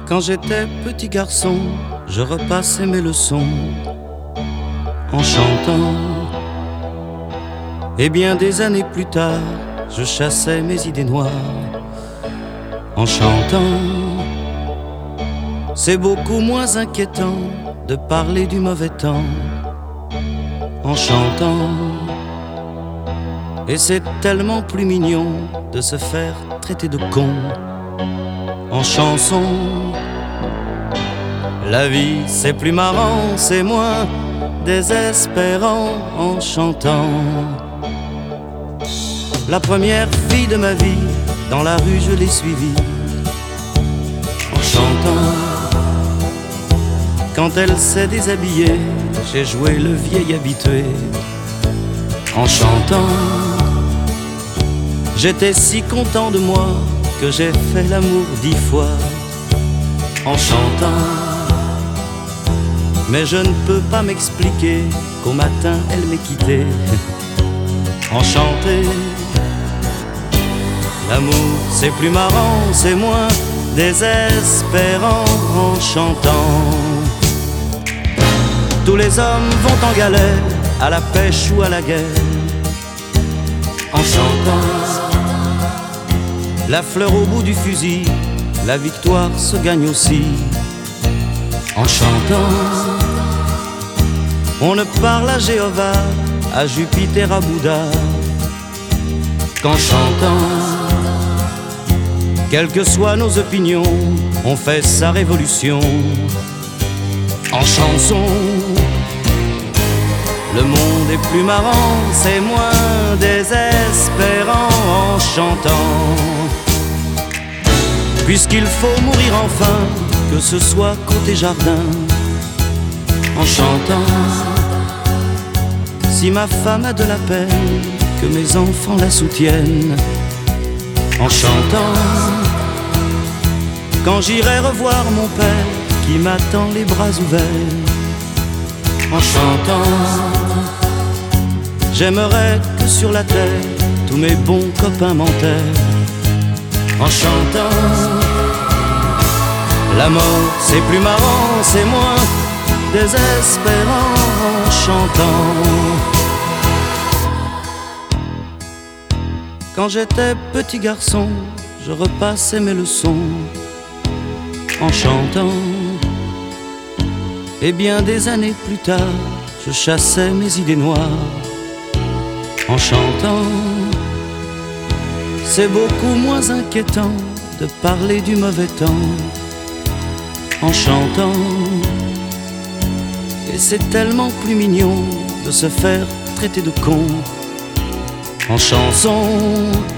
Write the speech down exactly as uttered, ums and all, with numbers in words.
Quand j'étais petit garçon, je repassais mes leçons en chantant. Et bien des années plus tard, je chassais mes idées noires en chantant. C'est beaucoup moins inquiétant de parler du mauvais temps en chantant. Et c'est tellement plus mignon de se faire traiter de con en chanson. La vie c'est plus marrant, c'est moins désespérant en chantant. La première fille de ma vie, dans la rue je l'ai suivie en chantant. Quand elle s'est déshabillée, j'ai joué le vieil habitué en chantant. J'étais si content de moi que j'ai fait l'amour dix fois en chantant. Mais je ne peux pas m'expliquer qu'au matin elle m'ait quitté en chanté. L'amour c'est plus marrant, c'est moins désespérant en chantant. Tous les hommes vont en galère, à la pêche ou à la guerre en chantant. La fleur au bout du fusil, la victoire se gagne aussi en chantant. On ne parle à Jéhovah, à Jupiter, à Bouddha qu'en chantant. Quelles que soient nos opinions, on fait sa révolution en chanson. Le monde est plus marrant, c'est moins désespérant en chantant. Puisqu'il faut mourir enfin, que ce soit côté jardin en chantant. Si ma femme a de la peine, que mes enfants la soutiennent en chantant. Quand j'irai revoir mon père qui m'attend les bras ouverts en chantant. J'aimerais que sur la terre tous mes bons copains m'enterrent en chantant. La mort c'est plus marrant, c'est moins désespérant en chantant. Quand j'étais petit garçon, je repassais mes leçons en chantant. Et bien des années plus tard, je chassais mes idées noires en chantant. C'est beaucoup moins inquiétant de parler du mauvais temps en chantant. Et c'est tellement plus mignon de se faire traiter de con en chanson.